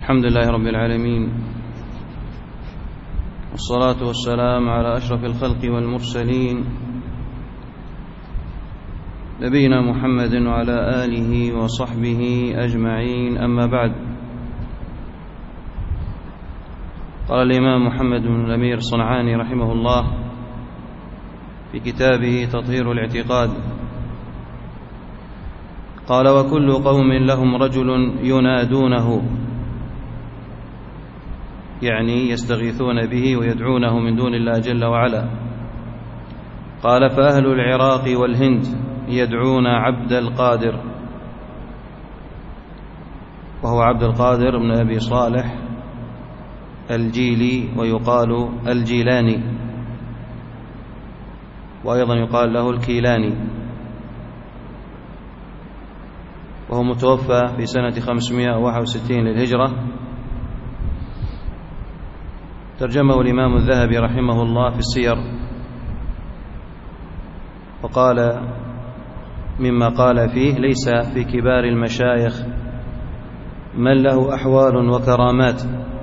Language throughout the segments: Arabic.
الحمد لله رب العالمين، والصلاة والسلام على أشرف الخلق والمرسلين نبينا محمد وعلى آله وصحبه أجمعين. أما بعد، قال الإمام محمد بن الأمير الصنعاني رحمه الله في كتابه تطهير الاعتقاد، قال: وكل قوم لهم رجل ينادونه، يعني يستغيثون به ويدعونه من دون الله جل وعلا. قال: فأهل العراق والهند يدعون عبد القادر، وهو عبد القادر بن أبي صالح الجيلي، ويقال الجيلاني، وأيضا يقال له الكيلاني، وهو متوفى في سنة 561 للهجرة. ترجمه الإمام الذهبي رحمه الله في السير، وقال مما قال فيه: ليس في كبار المشايخ من له أحوال وكرامات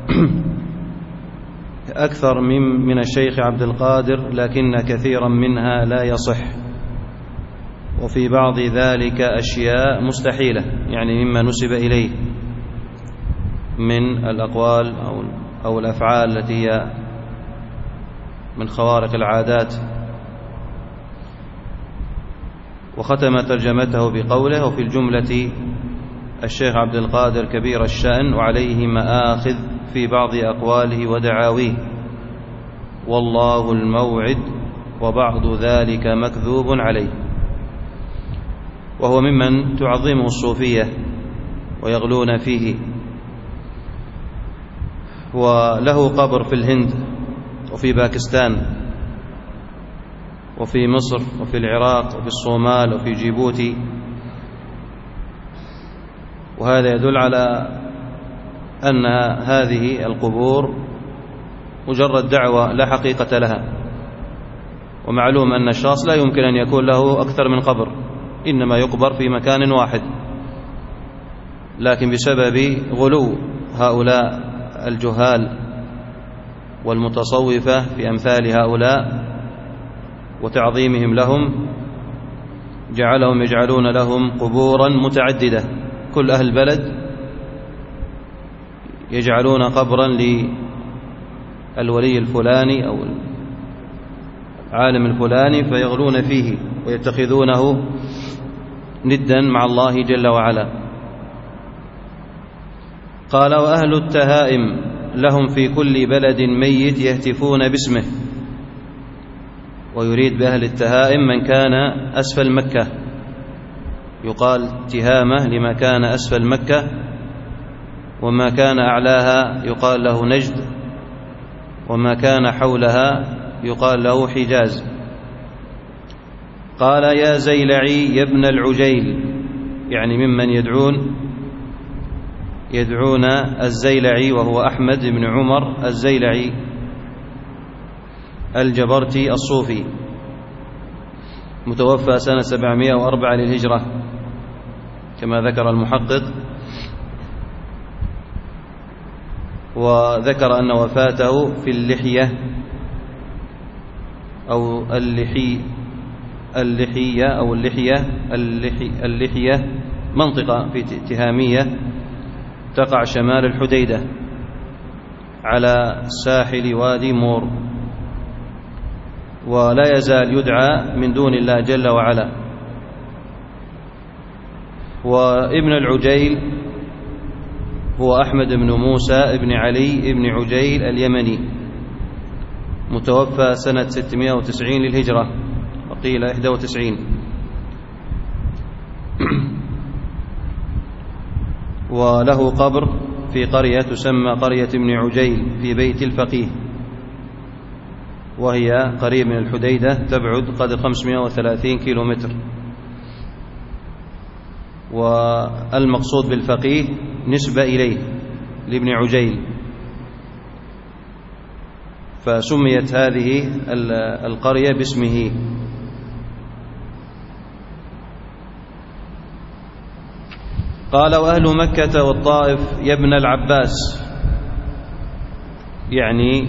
أكثر من الشيخ عبد القادر، لكن كثيرا منها لا يصح، وفي بعض ذلك أشياء مستحيلة، يعني مما نسب إليه من الأقوال أو الأفعال التي هي من خوارق العادات. وختم ترجمته بقوله: وفي الجملة الشيخ عبد القادر كبير الشأن، وعليه مآخذ في بعض أقواله ودعاويه، والله الموعد، وبعض ذلك مكذوب عليه. وهو ممن تعظمه الصوفية ويغلون فيه، وله قبر في الهند وفي باكستان وفي مصر وفي العراق وفي الصومال وفي جيبوتي. وهذا يدل على أن هذه القبور مجرد دعوة لا حقيقة لها، ومعلوم أن الشخص لا يمكن أن يكون له أكثر من قبر، إنما يقبر في مكان واحد، لكن بسبب غلو هؤلاء الجهال والمتصوفة في أمثال هؤلاء وتعظيمهم لهم، جعلهم يجعلون لهم قبورا متعددة. كل أهل البلد يجعلون قبرا للولي الفلاني أو العالم الفلاني، فيغلون فيه ويتخذونه ندا مع الله جل وعلا. قال: وأهل التهائم لهم في كل بلد ميت يهتفون باسمه. ويريد بأهل التهائم من كان أسفل مكة، يقال تهامة لما كان أسفل مكة، وما كان أعلاها يقال له نجد، وما كان حولها يقال له حجاز. قال: يا زيلعي يا ابن العجيل، يعني ممن يدعون الزيلعي، وهو أحمد بن عمر الزيلعي الجبرتي الصوفي، متوفى سنة 704 للهجرة كما ذكر المحقق. وذكر أن وفاته في اللحية أو اللحية منطقة في تهامية تقع شمال الحديدة على ساحل وادي مور، ولا يزال يدعى من دون الله جل وعلا. وابن العجيل هو أحمد بن موسى بن علي بن عجيل اليمني، متوفى سنة 690 للهجرة، وقيل 91. وله قبر في قرية تسمى قرية ابن عجيل في بيت الفقيه، وهي قريب من الحديدة، تبعد قدر 530 كيلومتر. والمقصود بالفقيه نسبة إليه لابن عجيل، فسميت هذه القرية باسمه. قال: وأهل مكة والطائف يا ابن العباس، يعني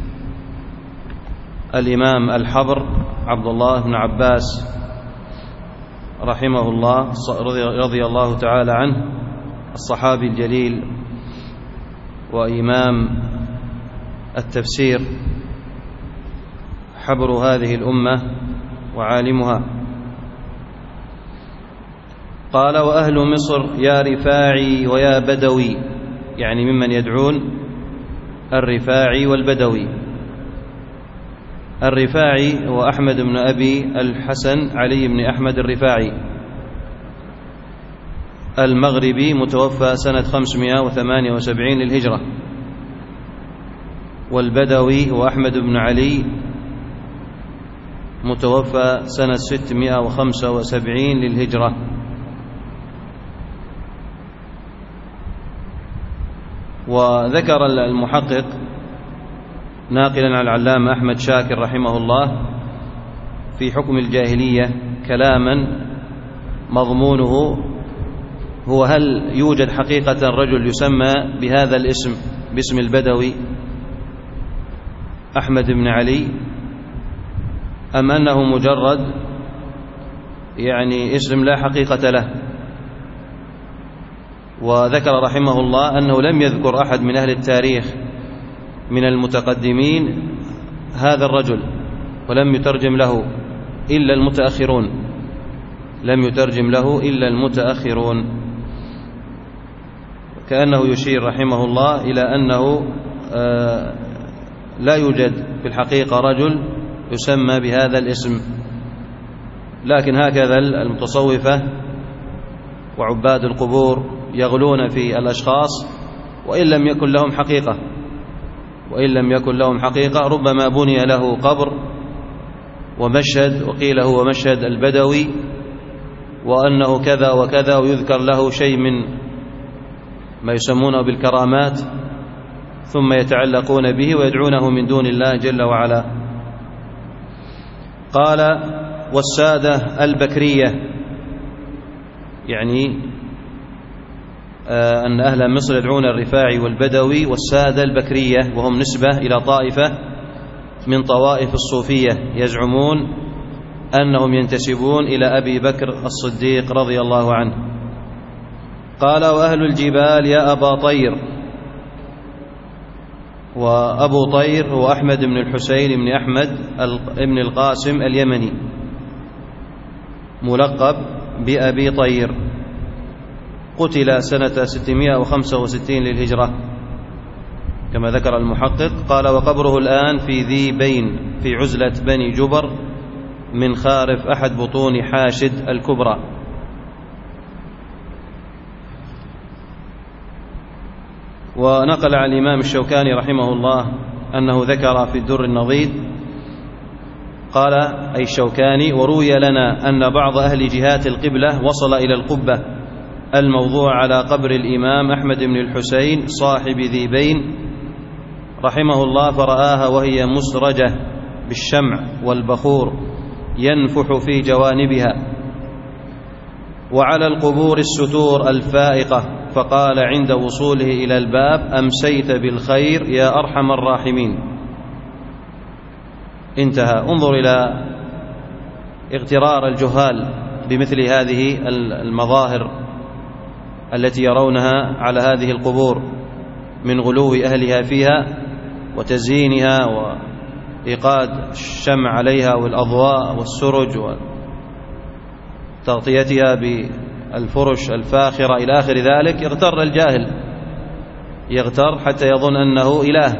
الإمام الحبر عبد الله بن عباس رحمه الله رضي الله تعالى عنه، الصحابي الجليل وإمام التفسير، حبر هذه الأمة وعالمها. قال: وأهل مصر يا رفاعي ويا بدوي، يعني ممن يدعون الرفاعي والبدوي. الرفاعي هو أحمد بن أبي الحسن علي بن أحمد الرفاعي المغربي، متوفى سنة 578 للهجرة. والبدوي هو أحمد بن علي، متوفى سنة 675 للهجرة. وذكر المحقق ناقلا عن العلامة أحمد شاكر رحمه الله في حكم الجاهلية كلاما مضمونه هو: هل يوجد حقيقة رجل يسمى بهذا الاسم، باسم البدوي أحمد بن علي، أم أنه مجرد يعني اسم لا حقيقة له؟ وذكر رحمه الله أنه لم يذكر أحد من أهل التاريخ من المتقدمين هذا الرجل، ولم يترجم له إلا المتأخرون، لم يترجم له إلا المتأخرون، كأنه يشير رحمه الله إلى أنه لا يوجد في الحقيقة رجل يسمى بهذا الاسم. لكن هكذا المتصوفة وعباد القبور يغلون في الأشخاص وإن لم يكن لهم حقيقة، وإن لم يكن لهم حقيقة. ربما بني له قبر ومشهد وقيل هو مشهد البدوي وأنه كذا وكذا، ويذكر له شيء من ما يسمونه بالكرامات، ثم يتعلقون به ويدعونه من دون الله جل وعلا. قال: والسادة البكرية، يعني أن أهل مصر يدعون الرفاعي والبدوي والسادة البكرية، وهم نسبة إلى طائفة من طوائف الصوفية يزعمون أنهم ينتسبون إلى أبي بكر الصديق رضي الله عنه. قال: وأهل الجبال يا أبا طير. وأبو طير هو أحمد بن الحسين بن أحمد بن القاسم اليمني، ملقب بأبي طير، قتل سنة 665 للهجرة كما ذكر المحقق. قال: وقبره الآن في ذي بين في عزلة بني جبر من خارف أحد بطون حاشد الكبرى. ونقل عن الإمام الشوكاني رحمه الله أنه ذكر في الدر النضيد، قال أي الشوكاني: وروي لنا أن بعض أهل جهات القبلة وصل إلى القبة الموضوع على قبر الإمام أحمد بن الحسين صاحب ذي بين رحمه الله، فرآها وهي مسرجة بالشمع والبخور ينفح في جوانبها، وعلى القبور الستور الفائقة، فقال عند وصوله إلى الباب: أمسيت بالخير يا أرحم الراحمين. انتهى. انظر إلى اغترار الجهال بمثل هذه المظاهر التي يرونها على هذه القبور من غلو أهلها فيها وتزيينها وإيقاد الشمع عليها والأضواء والسرج وتغطيتها بالفرش الفاخرة إلى آخر ذلك. يغتر الجاهل، يغتر حتى يظن أنه إله.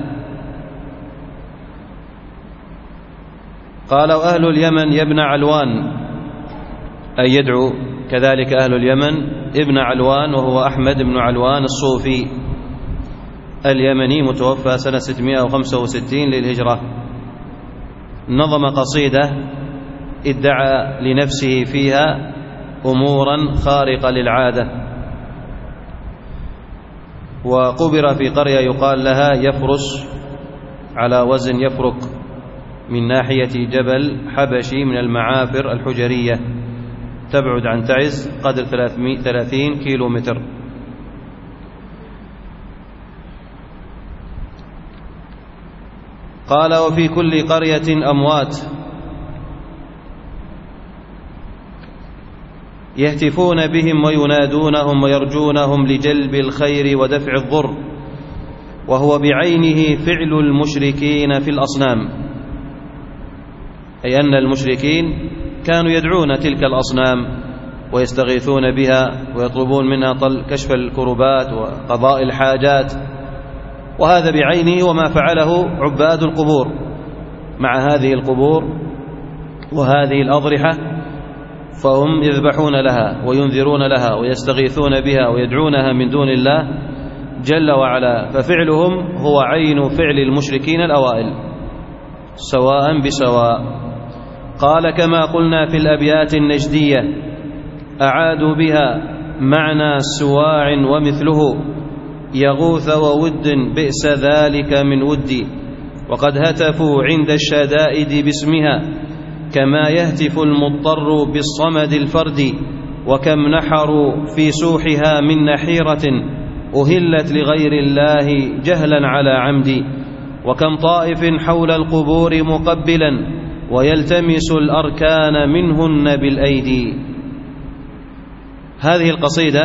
قال: وأهل اليمن يا ابن علوان، أي يدعو كذلك أهل اليمن ابن علوان، وهو أحمد بن علوان الصوفي اليمني، متوفى سنة 665 للهجرة. نظم قصيدة ادعى لنفسه فيها أمورا خارقة للعادة، وقبر في قرية يقال لها يفرس، على وزن يفرق، من ناحية جبل حبشي من المعافر الحجرية، تبعد عن تعز قدر 30 كيلومتر. قال: وفي كل قرية أموات يهتفون بهم وينادونهم ويرجونهم لجلب الخير ودفع الضر، وهو بعينه فعل المشركين في الأصنام، أي أن المشركين كانوا يدعون تلك الأصنام ويستغيثون بها ويطلبون منها كشف الكربات وقضاء الحاجات، وهذا بعينه وما فعله عباد القبور مع هذه القبور وهذه الأضرحة، فهم يذبحون لها وينذرون لها ويستغيثون بها ويدعونها من دون الله جل وعلا، ففعلهم هو عين فعل المشركين الأوائل سواء بسواء. قال: كما قلنا في الأبيات النجدية أعادوا بها معنى سواع ومثله، يغوث وود بئس ذلك من ودي، وقد هتفوا عند الشدائد باسمها، كما يهتف المضطر بالصمد الفرد، وكم نحروا في سوحها من نحيرة أهلت لغير الله جهلا على عمد، وكم طائف حول القبور مقبلا ويلتمس الأركان منهن بالأيدي. هذه القصيدة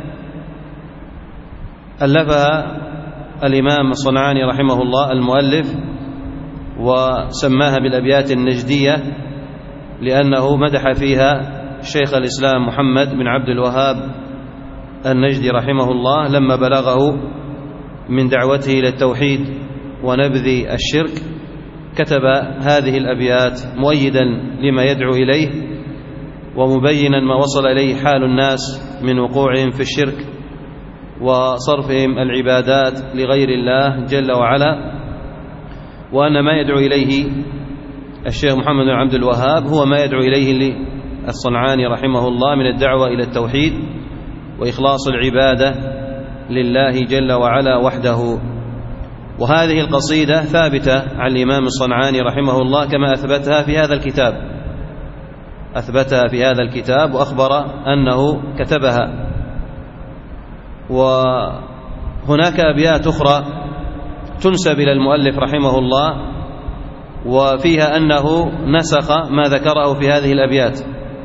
ألفها الإمام الصنعاني رحمه الله المؤلف، وسماها بالأبيات النجدية لأنه مدح فيها شيخ الإسلام محمد بن عبد الوهاب النجدي رحمه الله لما بلغه من دعوته إلى التوحيد ونبذ الشرك، كتب هذه الأبيات مؤيدا لما يدعو إليه ومبينا ما وصل إليه حال الناس من وقوعهم في الشرك وصرفهم العبادات لغير الله جل وعلا، وأن ما يدعو إليه الشيخ محمد بن عبد الوهاب هو ما يدعو إليه الصنعاني رحمه الله من الدعوة إلى التوحيد وإخلاص العبادة لله جل وعلا وحده. وهذه القصيدة ثابتة عن الإمام الصنعاني رحمه الله كما أثبتها في هذا الكتاب وأخبر أنه كتبها. وهناك أبيات أخرى تنسب إلى المؤلف رحمه الله وفيها أنه نسخ ما ذكره في هذه الأبيات،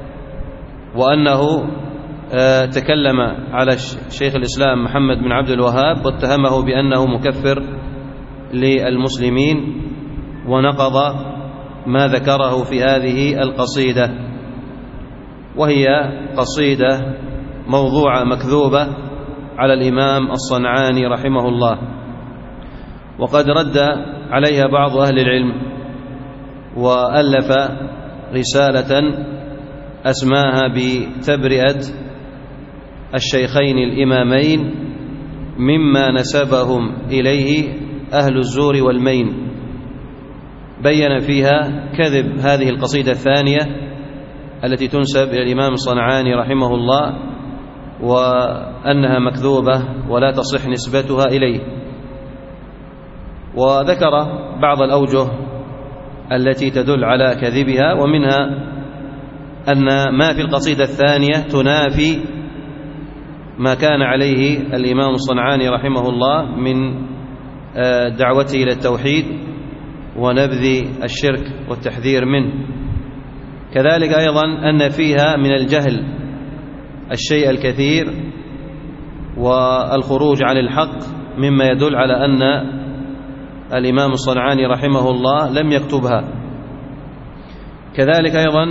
وأنه تكلم على شيخ الإسلام محمد بن عبد الوهاب واتهمه بأنه مكفر للمسلمين، ونقض ما ذكره في هذه القصيدة، وهي قصيدة موضوعة مكذوبة على الإمام الصنعاني رحمه الله. وقد رد عليها بعض أهل العلم وألف رسالة أسماها بتبرئة الشيخين الإمامين مما نسبهم إليه أهل الزور والمين، بين فيها كذب هذه القصيدة الثانية التي تنسب إلى الإمام الصنعاني رحمه الله، وأنها مكذوبة ولا تصح نسبتها إليه. وذكر بعض الأوجه التي تدل على كذبها، ومنها أن ما في القصيدة الثانية تنافي ما كان عليه الإمام الصنعاني رحمه الله من دعوته إلى التوحيد ونبذ الشرك والتحذير منه. كذلك أيضا أن فيها من الجهل الشيء الكثير والخروج عن الحق مما يدل على أن الإمام الصنعاني رحمه الله لم يكتبها. كذلك أيضا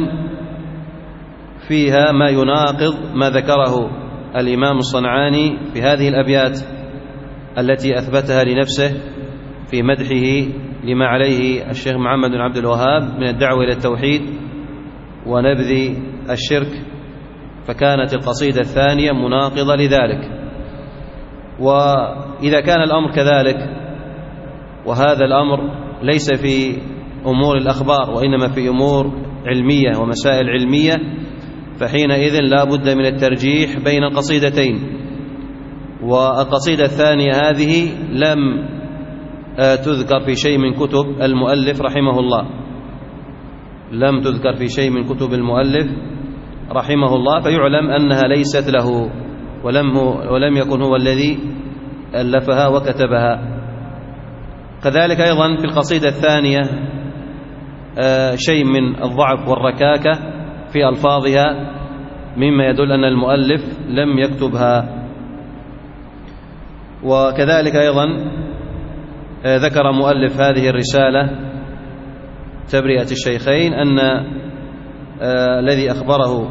فيها ما يناقض ما ذكره الإمام الصنعاني في هذه الأبيات التي أثبتها لنفسه في مدحه لما عليه الشيخ محمد بن عبد الوهاب من الدعوة إلى التوحيد ونبذ الشرك، فكانت القصيدة الثانية مناقضة لذلك. وإذا كان الأمر كذلك، وهذا الأمر ليس في أمور الأخبار وإنما في أمور علمية ومسائل علمية، فحينئذ لا بد من الترجيح بين القصيدتين. والقصيدة الثانية هذه لم تذكر في شيء من كتب المؤلف رحمه الله، لم تذكر في شيء من كتب المؤلف رحمه الله، فيعلم أنها ليست له ولم يكن هو الذي ألفها وكتبها. كذلك أيضا في القصيدة الثانية شيء من الضعف والركاكة في ألفاظها مما يدل أن المؤلف لم يكتبها. وكذلك أيضا ذكر مؤلف هذه الرسالة تبرئة الشيخين أن الذي أخبره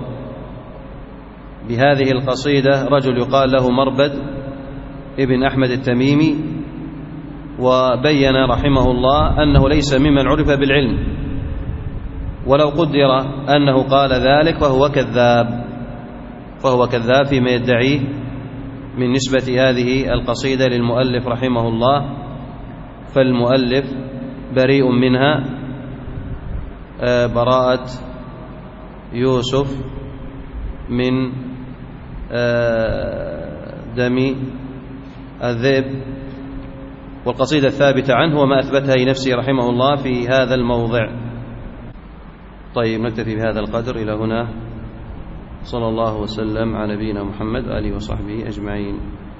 بهذه القصيدة رجل يقال له مربد ابن أحمد التميمي، وبين رحمه الله أنه ليس ممن عرف بالعلم، ولو قدر أنه قال ذلك فهو كذاب فيما يدعيه من نسبة هذه القصيدة للمؤلف رحمه الله، فالمؤلف بريء منها براءة يوسف من دم الذئب، والقصيدة الثابتة عنه وما أثبتها لنفسه رحمه الله في هذا الموضع. طيب نكتفي بهذا القدر إلى هنا. صلى الله وسلم على نبينا محمد وآله وصحبه أجمعين.